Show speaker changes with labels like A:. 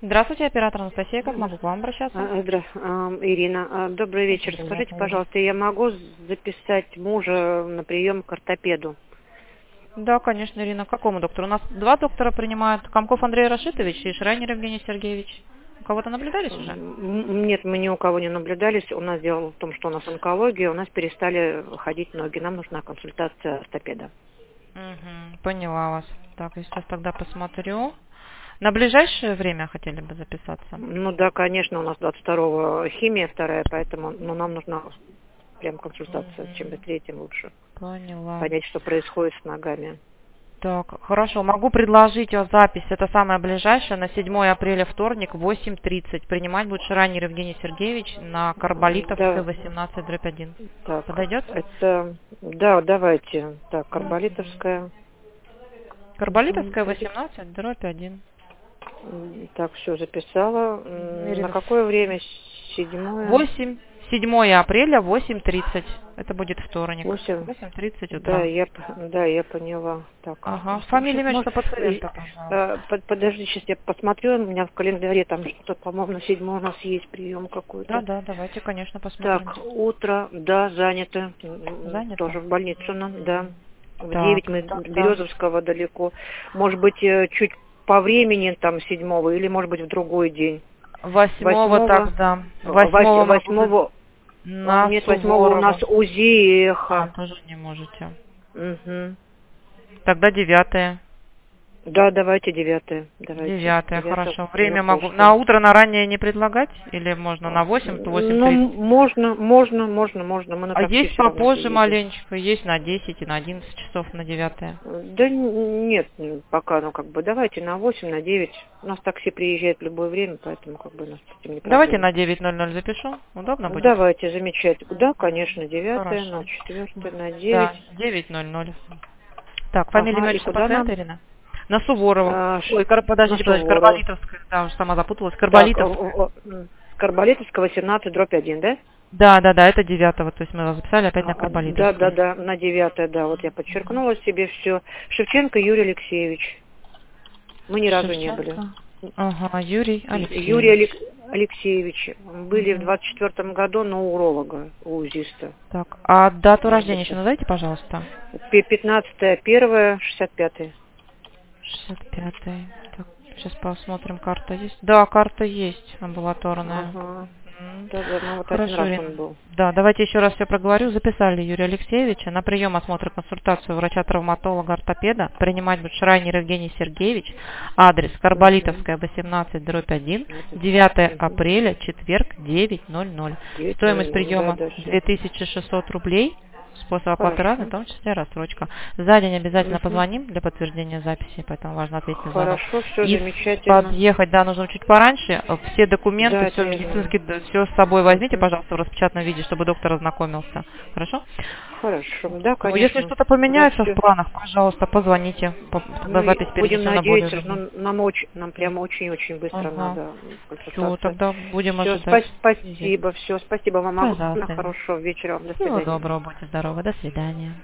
A: Здравствуйте, оператор Анастасия. Как могу к вам обращаться?
B: Ирина, добрый вечер. Скажите, пожалуйста, я могу записать мужа на прием к ортопеду?
A: Да, конечно, Ирина. К какому доктору? У нас два доктора принимают. Комков Андрей Рашитович и Шрайнер Евгений Сергеевич. У кого-то наблюдались уже?
B: Нет, мы ни у кого не наблюдались. У нас дело в том, что у нас онкология, у нас перестали ходить ноги. Нам нужна консультация ортопеда.
A: Угу, поняла вас. Так, я сейчас тогда посмотрю. На ближайшее время хотели бы записаться?
B: Ну да, конечно, у нас 22-го химия вторая, поэтому нам нужна прям консультация. Чем быстрее, тем лучше.
A: Поняла.
B: Понять, что происходит с ногами.
A: Так, хорошо. Могу предложить запись, это самое ближайшее, на 7 апреля, вторник, 8:30. Принимать будет Шрайнер Евгений Сергеевич на Карболитовской, 18/1.
B: Так,
A: подойдет?
B: Это, да, давайте. Так, Карболитовская.
A: Карболитовская, 18/1.
B: Так, все записала. На какое время? 7
A: апреля, 8:30. Это будет вторник. 8:30 утра.
B: Да, я поняла. Так.
A: Ага. Фамилия, имя, что пациента, пожалуйста.
B: Подожди, сейчас я посмотрю. У меня в календаре там что-то, по-моему, на 7 у нас есть прием какой-то.
A: Да, давайте, конечно, посмотрим.
B: Так, утро, да, занято.
A: Занято?
B: Тоже в больницу нам, да. В
A: Так,
B: 9 мы Березовского далеко. Может быть, чуть по времени там 7-го, или может быть в другой день.
A: 8-го тогда.
B: 8-го. Нет, 8-го у нас УЗИ и эхо.
A: Тоже не можете.
B: Угу.
A: Тогда 9-е.
B: Да, давайте 9-е.
A: 9-е, хорошо. Время могу. На утро, на раннее не предлагать? Или можно на 8, то 8:30?
B: Ну, можно. Мы на такси
A: есть
B: всё равно
A: попозже
B: приедем.
A: маленечко? Есть на 10 и на 11 часов, на 9-е?
B: Да нет, пока, давайте на 8, на 9. У нас такси приезжает в любое время, поэтому нас с этим не проблема.
A: Давайте на 9:00 запишу. Удобно будет?
B: Давайте, замечательно. Да, конечно, 9-е,
A: Хорошо.
B: на 4-е, на 9.
A: Да, 9:00. Так, фамилия, имя, отчество пациента, Ирина? На Суворова. Подождите, Карболитовская, да, уже сама запуталась. Карболитовская.
B: Карболитовская, 18/1, да?
A: Да, это 9-го, то есть мы вас записали опять на Карболитовскую.
B: Да, на 9-е, да, вот я подчеркнула себе все. Шевченко Юрий Алексеевич. Мы ни разу не были.
A: Ага, Юрий Алексеевич.
B: Юрий Алексеевич. Были в 24-м году, но у уролога, у УЗИста.
A: Так, а дату рождения еще назовите, пожалуйста?
B: 15/1, 65-й.
A: 65-й. Так, сейчас посмотрим, карта есть. Да, карта есть, амбулаторная.
B: Ага. Да, вот
A: хорошо,
B: один раз он был.
A: Да, давайте еще раз все проговорю. Записали Юрия Алексеевича на прием, осмотр, консультацию врача-травматолога, ортопеда. Принимать будет Шрайнер Евгений Сергеевич. Адрес Карболитовская, 18/1. 9 апреля, четверг, 9:00. Стоимость приема 2600 рублей. Способ оплаты разный, в том числе рассрочка. За день обязательно позвоним для подтверждения записи, поэтому важно ответить на звонок.
B: Хорошо, все
A: И
B: замечательно.
A: подъехать, нужно чуть пораньше. Все документы, все медицинские, все с собой возьмите, пожалуйста, в распечатанном виде, чтобы доктор ознакомился. Хорошо?
B: Хорошо, да, конечно.
A: Если что-то поменяется в планах, пожалуйста, позвоните.
B: Мы будем надеяться, нам прям очень-очень быстро надо.
A: Все, тогда будем ожидать.
B: Спасибо, спасибо вам. Хорошего вечера вам. До свидания.
A: Всего доброго, будьте здоровы, до свидания.